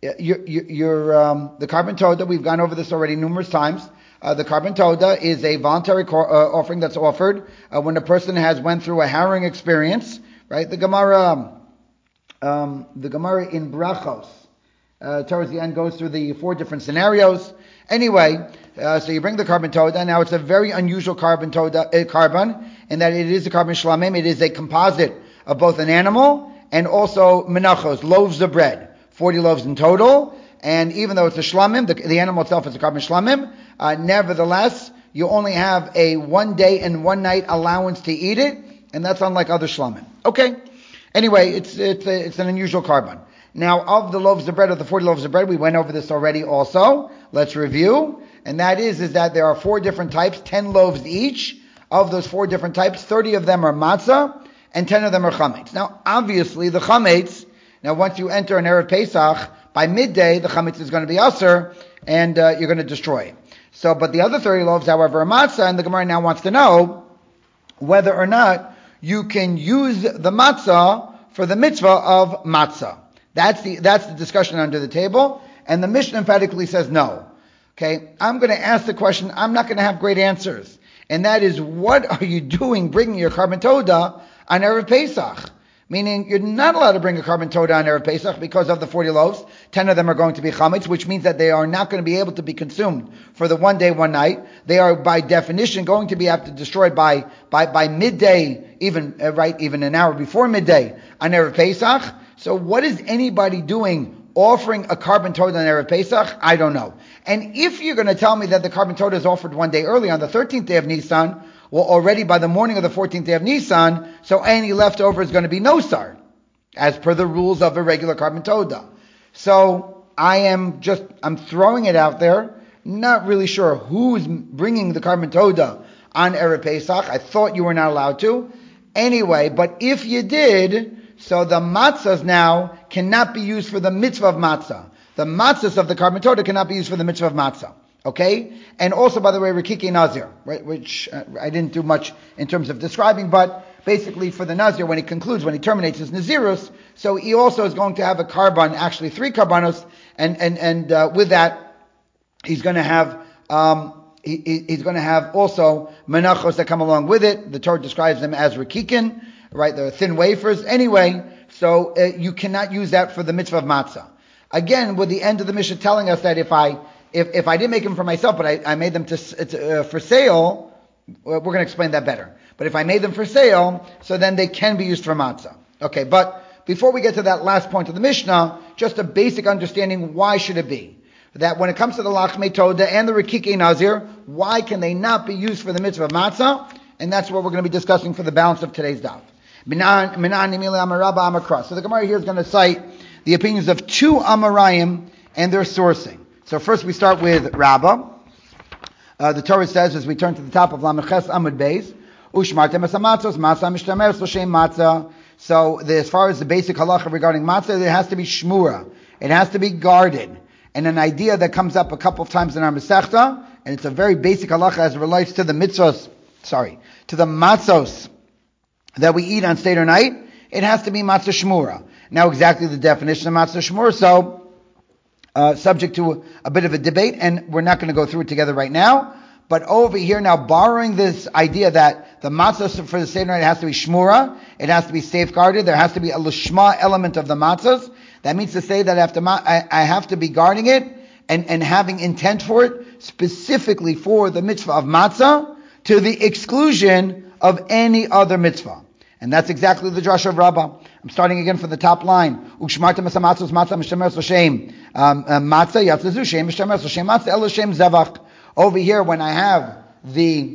The carbon Toda, we've gone over this already numerous times. The carbon Toda is a voluntary offering that's offered when a person has went through a harrowing experience, right? The Gemara in Brachos, towards the end, goes through the 4 different scenarios. Anyway, so you bring the carbon Toda. Now it's a very unusual carbon in that it is a carbon shlamim. It is a composite of both an animal and also menachos, loaves of bread. 40 loaves in total. And even though it's a shlamim, the animal itself is a carbon shlamim, nevertheless, you only have a 1 day and 1 night allowance to eat it, and that's unlike other shlamim. Okay. Anyway, it's an unusual carbon. Now, of the loaves of bread, of the 40 loaves of bread, we went over this already also. Let's review. And that is that there are 4 different types, 10 loaves each. Of those 4 different types, 30 of them are matzah, and 10 of them are chametz. Now, obviously, the chametz, now once you enter an Erev Pesach, by midday, the chametz is going to be aser, and you're going to destroy it. So, but the other 30 loaves, however, are matzah, and the Gemara now wants to know whether or not you can use the matzah for the mitzvah of matzah. That's the discussion under the table, and the Mishnah emphatically says no. Okay, I'm going to ask the question, I'm not going to have great answers, and that is, what are you doing bringing your carbon toda on Erev Pesach? Meaning, you're not allowed to bring a carbon toda on Erev Pesach because of the 40 loaves. 10 of them are going to be chametz, which means that they are not going to be able to be consumed for the 1 day, 1 night. They are, by definition, going to be destroyed by midday, even an hour before midday on Erev Pesach. So what is anybody doing offering a carbon toda on Erev Pesach? I don't know. And if you're going to tell me that the carbon toda is offered 1 day early on the 13th day of Nisan, well, already by the morning of the 14th day of Nisan, so any leftover is going to be nosar, as per the rules of a regular carbon toda. So I'm throwing it out there, not really sure who's bringing the carbon toda on Erev Pesach. I thought you were not allowed to. Anyway, but if you did, so the matzahs now cannot be used for the mitzvah of matzah. The matzahs of the carbon toda cannot be used for the mitzvah of matzah. Okay? And also, by the way, Rikike Nazir, right, which I didn't do much in terms of describing, but basically for the Nazir, when he terminates his Nazirus, so he also is going to have a carbon, actually 3 carbonos, and with that, he's going to have he's going to have also menachos that come along with it. The Torah describes them as Rikikin, right? They're thin wafers. Anyway, so you cannot use that for the mitzvah of matzah. Again, with the end of the Mishnah telling us that if I didn't make them for myself, but I made them for sale, we're going to explain that better. But if I made them for sale, so then they can be used for matzah. Okay, but before we get to that last point of the Mishnah, just a basic understanding, why should it be that when it comes to the Lachmei Toda and the Rikike Nazir, why can they not be used for the mitzvah of matzah? And that's what we're going to be discussing for the balance of today's daf. So the Gemara here is going to cite the opinions of 2 Amarayim and their sourcing. So first we start with Rabbah. The Torah says, as we turn to the top of Lamed Ches Amud Beis, Ushmartem es hamatzos, matzah mishtamer l'shem matzah. So as far as the basic halacha regarding matzah, it has to be shmura. It has to be guarded. And an idea that comes up a couple of times in our Masechta, and it's a very basic halacha as it relates to the matzos that we eat on Seder night, it has to be matzah shmura. Now exactly the definition of matzah shmura, so subject to a bit of a debate, and we're not going to go through it together right now. But over here now, borrowing this idea that the matzah for the Seder night has to be shmura, it has to be safeguarded, there has to be a lishma element of the matzahs, That means to say that after I have to be guarding it and having intent for it, specifically for the mitzvah of matzah, to the exclusion of any other mitzvah. And that's exactly the drasha of Rabbah. I'm starting again from the top line. Ukshmartem es hamatzos matzah mishamer l'shem matzah yatzazu shem mishamer l'shem matzah el l'shem zevach. Over here, when I have the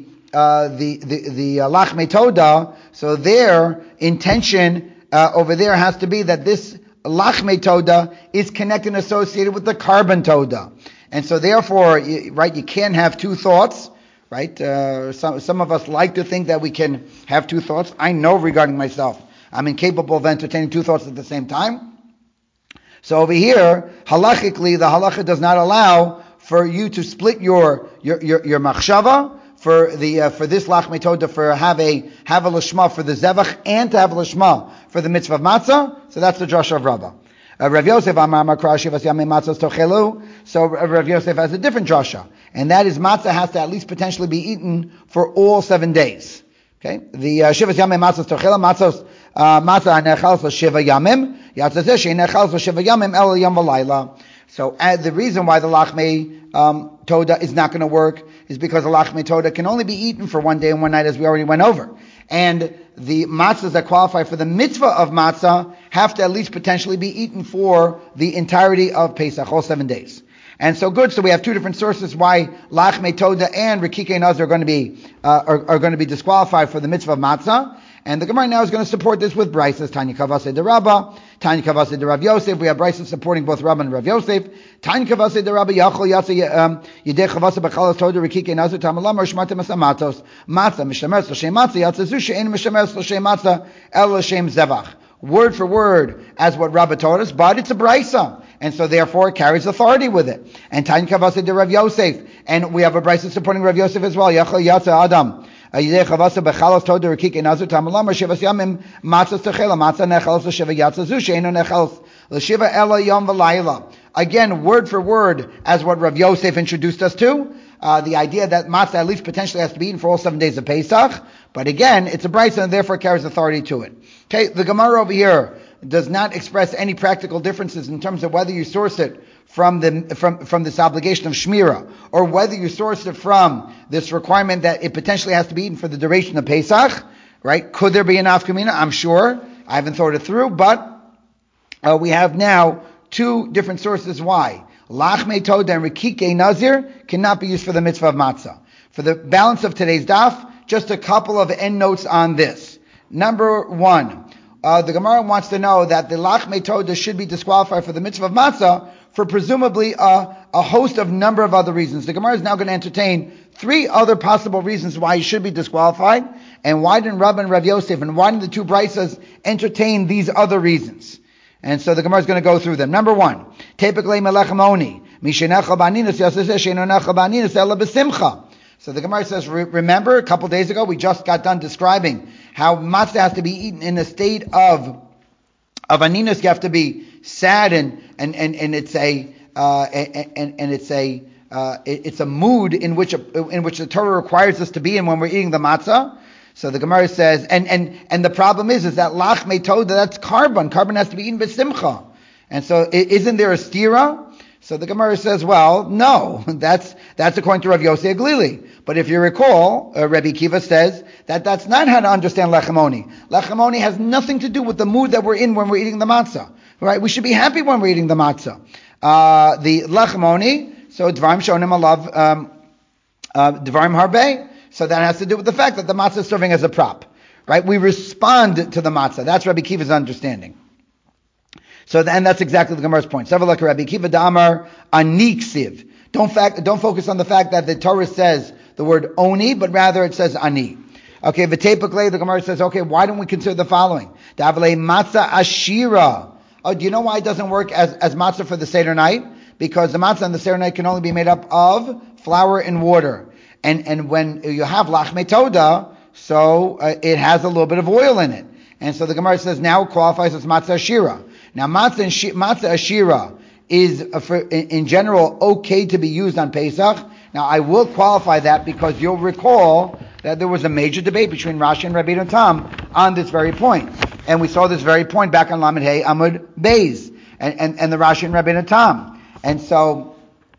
lachmei toda, so their intention over there has to be that this lachmei toda is connected and associated with the carbon toda, and so therefore, right, you can't have two thoughts. Right? Some of us like to think that we can have two thoughts. I know regarding myself, I'm incapable of entertaining two thoughts at the same time. So over here, halachically, the halacha does not allow for you to split your machshava for this lachmei toda, for have a lishma for the zevach and to have a lishma for the mitzvah of matzah. So that's the drasha of Rabbah. Rav Yosef Amar Makra Shivas Yamei Matzos Tochelu. So Rav Yosef has a different drasha, and that is matzah has to at least potentially be eaten for all 7 days. Okay, the Shivas Yamei Matzos Tochelu matzah nechals l'shiva yamim yatzazeh nechals l'shiva yamim el yom v'layla. So the reason why the lachmei toda is not going to work is because the lachmei toda can only be eaten for 1 day and 1 night, as we already went over. And the matzahs that qualify for the mitzvah of matzah have to at least potentially be eaten for the entirety of Pesach, all 7 days. And so good. So we have two different sources why lachmei toda and rikikei nazir are going to be disqualified for the mitzvah of matzah. And the Gemara now is going to support this with Braisos. Tanya Kavase de Rabbah, Tanya Kavase de Rav Yosef. We have Braisos supporting both Rabbah and Rav Yosef. Tanya Kavase de Rabbah, Yachol Yatsa Yidei Chavase Bechalas Toda Rikikei Nazir Tamalam Rishmatem Asamatos Matzah Mishamer L'Shem Matzah Yatzazu She'en Mishamer L'Shem Matzah El L'Shem Zevach. Word for word as what Rabbah taught us, but it's a Braisa, and so therefore it carries authority with it. And Tanya Kavase de Rav Yosef, and we have a Braisos supporting Rav Yosef as well. Yachol Yatsa Adam. Again, word for word as what Rav Yosef introduced us to, the idea that matzah at least potentially has to be eaten for all 7 days of Pesach, but again, it's a brisa and therefore carries authority to it. Okay, the Gemara over here does not express any practical differences in terms of whether you source it from this obligation of shmira, or whether you source it from this requirement that it potentially has to be eaten for the duration of Pesach, right? Could there be an afkamina? I'm sure. I haven't thought it through, but we have now two different sources why lachmei toda and rikikei nazir cannot be used for the mitzvah of matzah. For the balance of today's daf, just a couple of end notes on this. Number one, the Gemara wants to know that the lachmei toda should be disqualified for the mitzvah of matzah for presumably a host of number of other reasons. The Gemara is now going to entertain 3 other possible reasons why he should be disqualified, and why didn't Rabbah and Rav Yosef, and why didn't the two Braisas entertain these other reasons? And so the Gemara is going to go through them. Number one, Tepekle melechem oni, mishenechel ba'aninas yaseseh she'eno nechel ba'aninas ela b'simcha. So the Gemara says, remember a couple days ago we just got done describing how matzah has to be eaten in a state of aninas. You have to be sad and it's a mood in which the Torah requires us to be in when we're eating the matzah. So the Gemara says, and the problem is that lachmei toda, that's carbon. Carbon has to be eaten b'simcha. And so isn't there a stira? So the Gemara says, well, no, that's according to Rav Yossi Aglili. But if you recall, Rabbi Kiva says that that's not how to understand lechem-oni. Lechem-oni has nothing to do with the mood that we're in when we're eating the matzah. Right? We should be happy when we're eating the matzah. The lechem-oni, so dvarim shonim alav dvarim harbei. So that has to do with the fact that the matzah is serving as a prop. Right? We respond to the matzah. That's Rabbi Kiva's understanding. So, and that's exactly the Gemara's point. Several like Rabbi Kiva Damar aniksiv. Don't focus on the fact that the Torah says the word oni, but rather it says ani. Okay, v'tepakle, the Gemara says, okay, why don't we consider the following? Davle matzah ashira. Oh, do you know why it doesn't work as matzah for the Seder night? Because the matzah on the Seder night can only be made up of flour and water. And when you have lachmei toda, so it has a little bit of oil in it. And so the Gemara says now it qualifies as matzah ashira. Now, matzah ashira is, in general, okay to be used on Pesach. Now, I will qualify that because you'll recall that there was a major debate between Rashi and Rabbeinu Tam on this very point. And we saw this very point back on Lamed Hey Amud Beis. and the Rashi and Rabbeinu Tam. And so,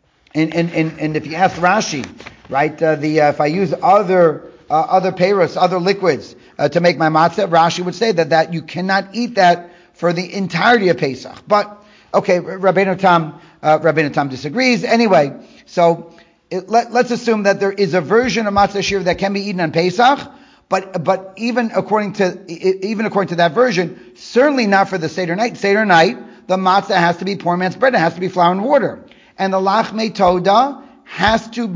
and if you ask Rashi, right, if I use other peiros, other liquids to make my matzah, Rashi would say that you cannot eat that for the entirety of Pesach. But okay, Rabbeinu Tam disagrees. Anyway, so let's assume that there is a version of matzah shir that can be eaten on Pesach, but even according to that version, certainly not for the Seder night. Seder night, the matzah has to be poor man's bread. It has to be flour and water, and the lachmei toda has to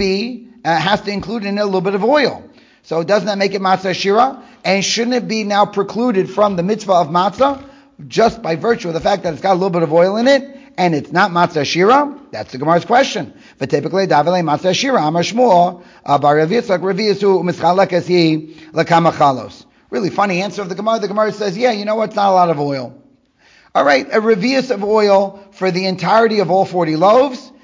include in it a little bit of oil. So doesn't that make it matzah shira? And shouldn't it be now precluded from the mitzvah of matzah just by virtue of the fact that it's got a little bit of oil in it and it's not matzah shira? That's the Gemara's question. V'tepikle davele matzah shira amar Shmuel bar Rav Yitzchak reviyasu mischalek hi lekama chalos. Really funny answer of the Gemara. The Gemara says, yeah, you know what? It's not a lot of oil. All right, a revius of oil for the entirety of all 40 loaves.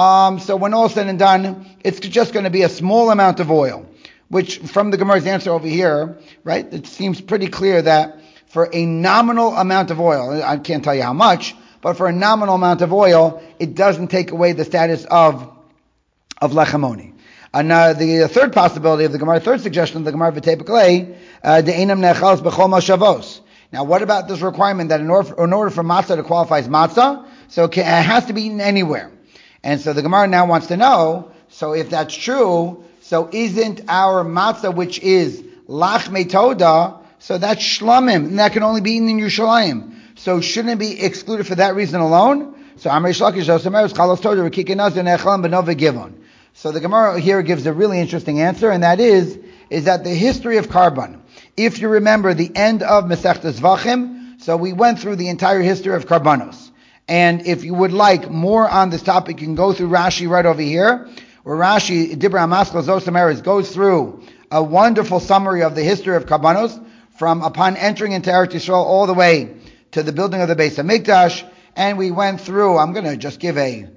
So when all said and done, it's just going to be a small amount of oil, which from the Gemara's answer over here, right, it seems pretty clear that for a nominal amount of oil, I can't tell you how much, but for a nominal amount of oil, it doesn't take away the status of lechamoni. And the third possibility of the Gemara, third suggestion of the Gemara v'teipaklei, de'enam nechals b'chol mashavos. Now, what about this requirement that in order for matzah to qualify as matzah, so it has to be eaten anywhere? And so the Gemara now wants to know, so if that's true, so isn't our matzah, which is lachmei toda, so that's shlamim, and that can only be eaten in Yerushalayim. So shouldn't it be excluded for that reason alone? So Amrei Shlakish Zosameres Chalos Toda Rikike Nazir Nechalam Benova Givon. So the Gemara here gives a really interesting answer, and that is that the history of Karban. If you remember the end of Masechtas Zvachim, so we went through the entire history of Karbanos. And if you would like more on this topic, you can go through Rashi right over here, where Rashi, Dibra Amaskal Zosameres, goes through a wonderful summary of the history of Karbanos, from upon entering into Eretz Yisrael all the way to the building of the Beis HaMikdash. And we went through, I'm going to give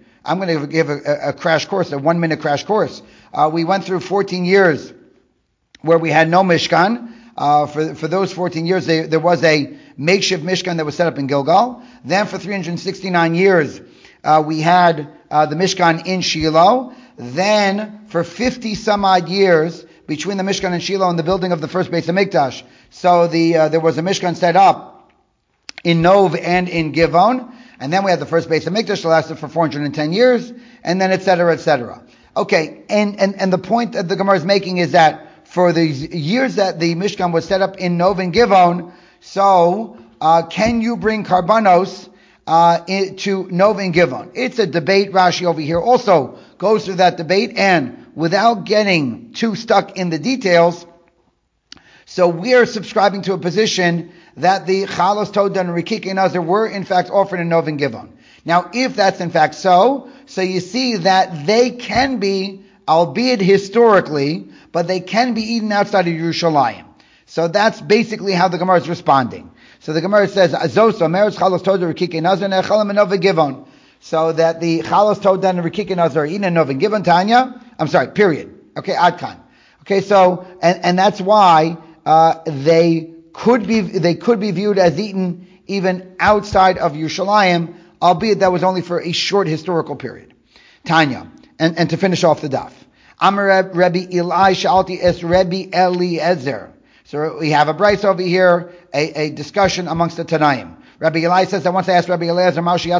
a crash course, a 1-minute crash course. We went through 14 years where we had no Mishkan. For those 14 years, there was a makeshift Mishkan that was set up in Gilgal. Then for 369 years, we had the Mishkan in Shiloh. Then for 50 some odd years, between the Mishkan and Shiloh and the building of the first Beis HaMikdash, so there was a Mishkan set up in Nov and in Givon. And then we had the first Beis HaMikdash that lasted for 410 years, and then et cetera, et cetera. Okay, and the point that the Gemara is making is that for the years that the Mishkan was set up in Nov and Givon, so can you bring Karbanos to Nov and Givon? It's a debate. Rashi over here also goes through that debate, and without getting too stuck in the details, so we are subscribing to a position that the Chalos Toda and Rikike Nazir were in fact offered in Nov and Givon. Now, if that's in fact so you see that they can be, albeit historically, but they can be eaten outside of Yerushalayim. So that's basically how the Gemara is responding. So the Gemara says, Azosa, Meretz Chalos Toda, Rikike Nazir, Nechalim and Nov and Givon. So that the Chalos Toda and Rikike Nazir are eaten in Nov and Givon, Tanya. I'm sorry, period. Okay, Adkan. Okay, so, and that's why, they could be viewed as eaten even outside of Yerushalayim, albeit that was only for a short historical period. Tanya, and to finish off the daf. Amar Rabbi Eli Shalti es Rabbi Eliezer. So we have a brayso over here, a discussion amongst the Tanaim. Rabbi Eli says that once I asked Rabbi Eliezer,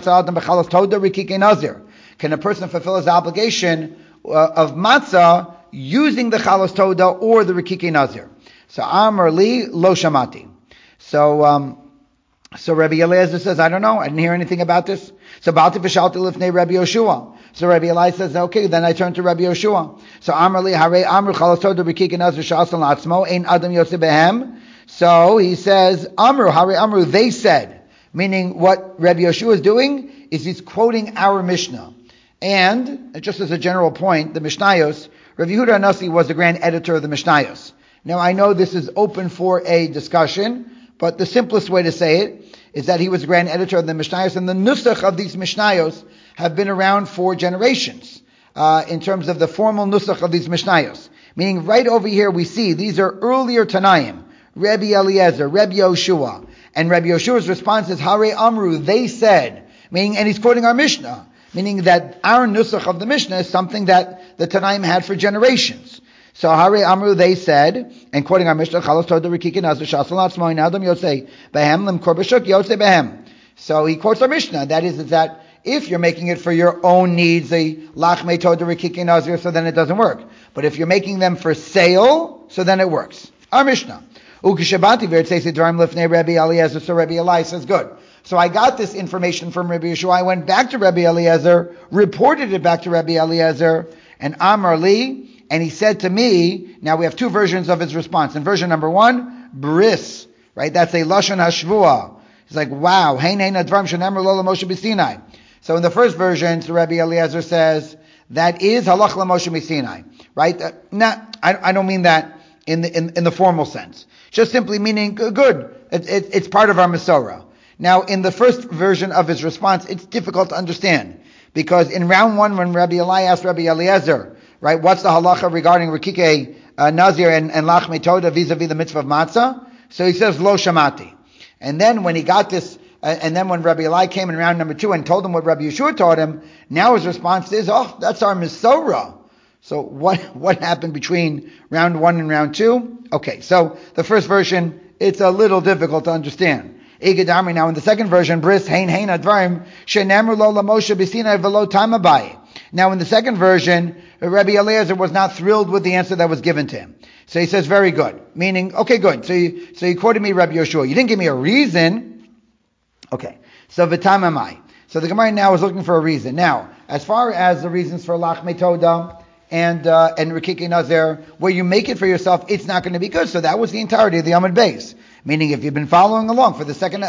can a person fulfill his obligation of matzah using the Chalos Toda or the Rikike Nazir? So Amar Li Lo Shamati. So Rabbi Eliezer says, I don't know, I didn't hear anything about this. So Balti Vishalti Lifnei Rabbi Yoshua. So Rabbi Eli says, okay, then I turn to Rabbi Yoshua. So Amar Li Hare Amr Chalos Toda Rikike Nazir Sha'asan Latzmo Ein Adam Yosef Behem. So he says, Amru Hare Amru, they said, meaning what Rabbi Yoshua is doing is he's quoting our Mishnah. And just as a general point, the Mishnayos, Rav Yehuda Anasi was the grand editor of the Mishnayos. Now, I know this is open for a discussion, but the simplest way to say it is that he was the grand editor of the Mishnayos, and the nusach of these Mishnayos have been around for generations, in terms of the formal nusach of these Mishnayos. Meaning, right over here we see, these are earlier Tanaim, Rabbi Eliezer, Rabbi Yoshua, and Rabbi Yoshua's response is, Hare Amru, they said, Meaning, and he's quoting our Mishnah, meaning that our nusach of the Mishnah is something that the Tanaim had for generations. So Hare Amru, they said, and quoting our Mishnah, Chalos Toda Rikikin Azur Shasal Atzmo Adam Yosei Behem Lim Kor B'Shuk Yosei Behem. So he quotes our Mishnah. That is that if you're making it for your own needs, a Lachmei Toda Rikikin Azur, so then it doesn't work. But if you're making them for sale, so then it works. Our Mishnah. Ukishabati V'Ertzei Sidvarim Lifnei Rabbi Eliezer. So Rabbi Eliezer says, good. So I got this information from Rabbi Yeshua. I went back to Rabbi Eliezer, reported it back to Rabbi Eliezer, and Amar Li, and he said to me, now we have two versions of his response. In version number 1, bris, right? That's a lashon hashvua. He's like, wow, hein advarim shenemru lo Moshe b'Sinai. So in the first version, so Rabbi Eliezer says that is halach Moshe b'Sinai, right? I don't mean that in the formal sense. Just simply meaning good. It's part of our Masorah. Now, in the first version of his response, it's difficult to understand because in round 1, when Rabbi Eli asked Rabbi Eliezer, right, what's the halacha regarding Rikike Nazir and Lachmei Toda vis-a-vis the mitzvah of matzah? So he says lo shamati. And then when he got this, and then when Rabbi Eli came in round number 2 and told him what Rabbi Yeshua taught him, now his response is, oh, that's our Masorah. So what happened between round 1 and round 2? Okay, so the first version, it's a little difficult to understand. Now in the second version, bris hein advarim shenemru lo Moshe b'Sinai v'lo tamabai. Now in the second version, Rabbi Eliezer was not thrilled with the answer that was given to him. So he says, very good. Meaning, okay, good. So you quoted me Rabbi Yeshua. You didn't give me a reason. Okay. So v'tamamai. So the Gemara now is looking for a reason. Now, as far as the reasons for Lachmei Toda and Rikike Nazir, where you make it for yourself, it's not going to be good. So that was the entirety of the Amud Beis. Meaning, if you've been following along for the second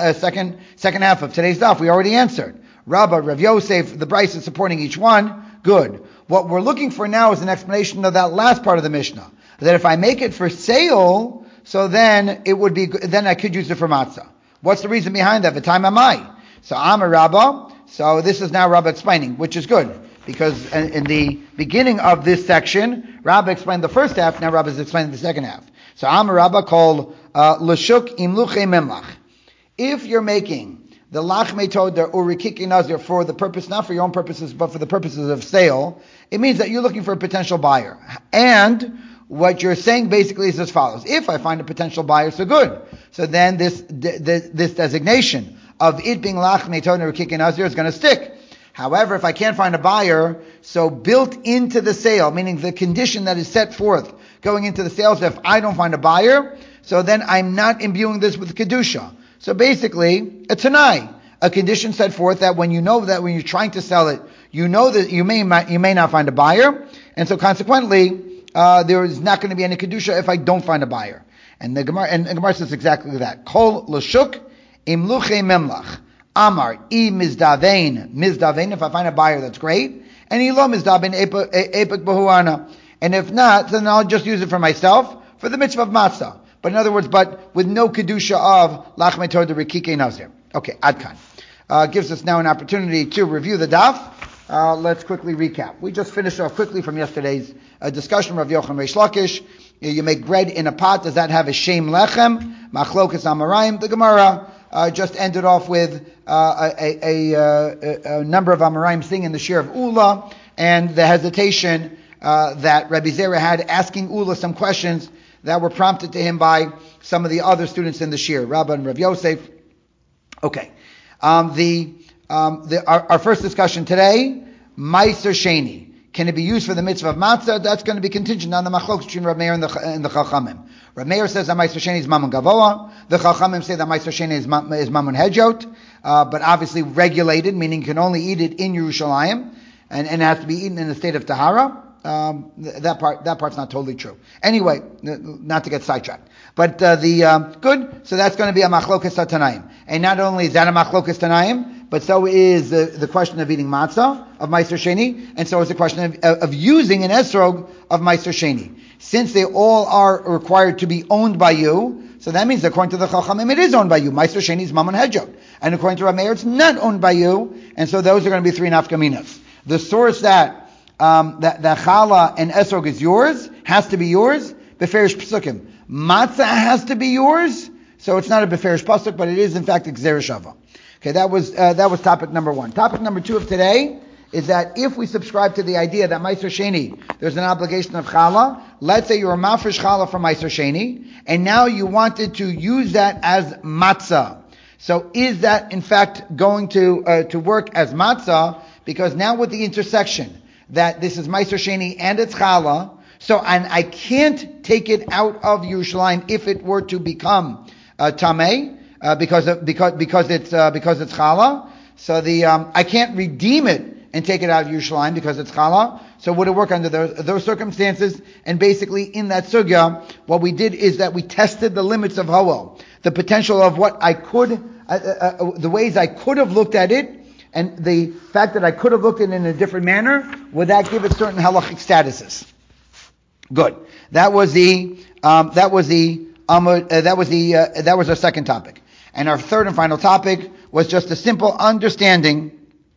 half of today's daf, we already answered. Rabbah, Rav Yosef, the Bryce is supporting each one. Good. What we're looking for now is an explanation of that last part of the Mishnah. That if I make it for sale, so then it would be, then I could use it for matzah. What's the reason behind that? V'time amai. So I'm a Rabbah. So this is now Rabbah explaining, which is good. Because in the beginning of this section, Rabbah explained the first half, now Rabbah is explaining the second half. So I'm a Rabbah called L'shuk imluche memlach. If you're making the Lachmei Toda or Rikike Nazir for the purpose, not for your own purposes, but for the purposes of sale, it means that you're looking for a potential buyer. And what you're saying basically is as follows. If I find a potential buyer, so good. So then this designation of it being Lachmei Toda or Rikike Nazir is going to stick. However, if I can't find a buyer, so built into the sale, meaning the condition that is set forth going into the sales, if I don't find a buyer, so then I'm not imbuing this with Kedusha. So basically, a Tanai, a condition set forth that when you know that when you're trying to sell it, you know that you may not find a buyer, and so consequently, there is not going to be any Kedusha if I don't find a buyer. And the Gemara says exactly that. Kol l'shuk imluche memlach. Amar, mizdavein, if I find a buyer, that's great. And ilo mizdavein epik bahuana. And if not, then I'll just use it for myself, for the mitzvah of matzah. But in other words, but with no kedusha of Lachmei Toda Rikike Nazir. Okay, Adkan. Gives us now an opportunity to review the daf. Let's quickly recap. We just finished off quickly from yesterday's discussion of Yochanan Reish Lakish. You make bread in a pot. Does that have a shem lechem? Machlokas amarayim. The Gemara just ended off with a number of Amoraim singing the shir of Ula, and the hesitation that Rabbi Zera had asking Ula some questions that were prompted to him by some of the other students in the shir, Rabbah and Rav Yosef. Okay. Our first discussion today, Meiser Sheni. Can it be used for the mitzvah of matzah? That's going to be contingent on the machlok between Rav Meir and the Chachamim. Rav Meir says that Meiser Sheni is Mammon Gavoa. The Chachamim say that Meiser Sheni is Mammon Hedjot, but obviously regulated, meaning you can only eat it in Yerushalayim, and it has to be eaten in a state of tahara. That part's not totally true. Anyway, not to get sidetracked. But good, so that's going to be a machlokas tanaim. And not only is that a machlokas tanaim, but so is the question of eating matzah of Meiser Sheni, and so is the question of using an esrog of Meiser Sheni. Since they all are required to be owned by you, so that means according to the Chachamim, it is owned by you. Meiser Sheni is Mammon Hedjot. And according to Rav Meir, it's not owned by you, and so those are going to be 3 nafkaminas. The source that challah and esrog is yours, has to be yours, beferish psukim. Matzah has to be yours, so it's not a beferish pasuk, but it is in fact gzera shava. Okay, that was topic number one. Topic number two of today is that if we subscribe to the idea that Meiser Sheni, there's an obligation of challah. Let's say you're a mafresh challah for Meiser Sheni, and now you wanted to use that as matzah. So is that in fact going to work as matzah? Because now with the intersection that this is Meiser Sheni and it's challah, and I can't take it out of Yerushalayim if it were to become tamei because it's challah. So I can't redeem it and take it out of Yerushalayim because it's challah. So would it work under those circumstances? And basically in that sugya, what we did is that we tested the limits of Howell, the potential of what I could, the ways I could have looked at it, and the fact that I could have looked at it in a different manner, would that give it certain halachic statuses? Good. That was our second topic. And our third and final topic was just a simple understanding.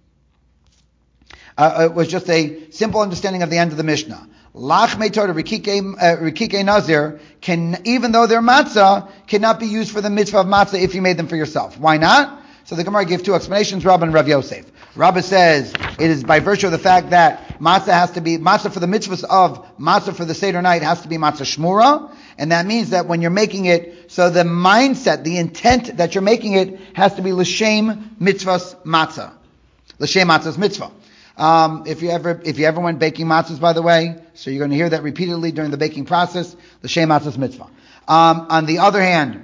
It was just a simple understanding of the end of the Mishnah. Lach Torah Rikike Nazir even though they're matzah, cannot be used for the mitzvah of matzah if you made them for yourself. Why not? So the Gemara gave two explanations, Rabba and Rav Yosef. Rabba says it is by virtue of the fact that matzah has to be matzah for the mitzvahs of matzah for the Seder night has to be matzah shmura, and that means that when you're making it, so the mindset, the intent that you're making it has to be l'shem mitzvahs matzah, l'shem matzahs mitzvah. If you ever went baking matzahs, by the way, so you're going to hear that repeatedly during the baking process, l'shem matzahs mitzvah. On the other hand,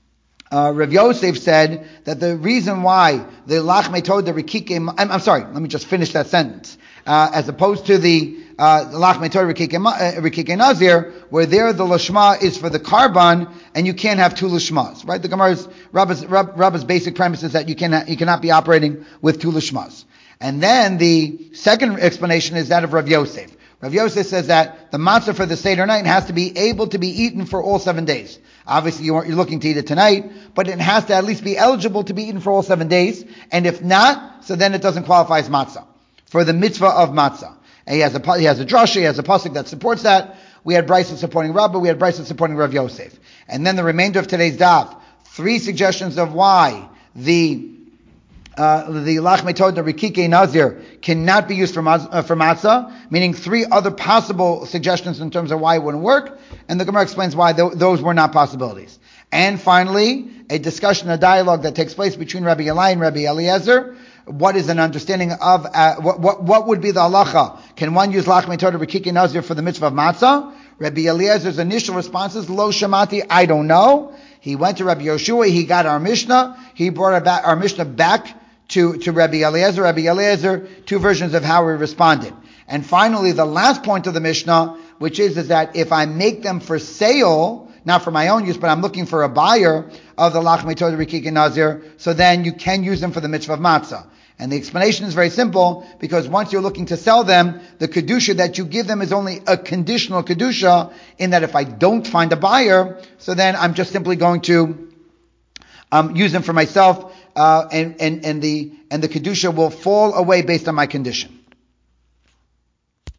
Rav Yosef said that the reason why the lach metod the rikike, I'm sorry, let me just finish that sentence. As opposed to the lach metod rikike nazir, where there the lashma is for the karban, and you can't have two lashmas, right? The Gemara's Rabba's basic premise is that you cannot be operating with two lashmas. And then the second explanation is that of Rav Yosef. Rav Yosef says that the matzah for the Seder night has to be able to be eaten for all 7 days. Obviously, you're looking to eat it tonight, but it has to at least be eligible to be eaten for all 7 days. And if not, so then it doesn't qualify as matzah for the mitzvah of matzah. And he has a drasha, he has a pasuk that supports that. We had Bryson supporting Rabbah, we had Bryson supporting Rav Yosef. And then the remainder of today's daf, 3 suggestions of why the lach metod, the rikike nazir, cannot be used for matzah, meaning 3 other possible suggestions in terms of why it wouldn't work, and the Gemara explains why those were not possibilities. And finally, a discussion, a dialogue that takes place between Rabbi Eli and Rabbi Eliezer. What is an understanding of what would be the halacha? Can one use lach metod, rikike nazir for the mitzvah of matzah? Rabbi Eliezer's initial response is lo shamati, I don't know. He went to Rabbi Yoshua, he got our Mishnah, he brought our Mishnah back to Rabbi Eliezer. Rabbi Eliezer, 2 versions of how he responded. And finally, the last point of the Mishnah, which is that if I make them for sale, not for my own use, but I'm looking for a buyer of the lach metod rikike nazir, so then you can use them for the mitzvah of matzah. And the explanation is very simple, because once you're looking to sell them, the kedusha that you give them is only a conditional kedusha, in that if I don't find a buyer, so then I'm just simply going to use them for myself, and the kedusha will fall away based on my condition.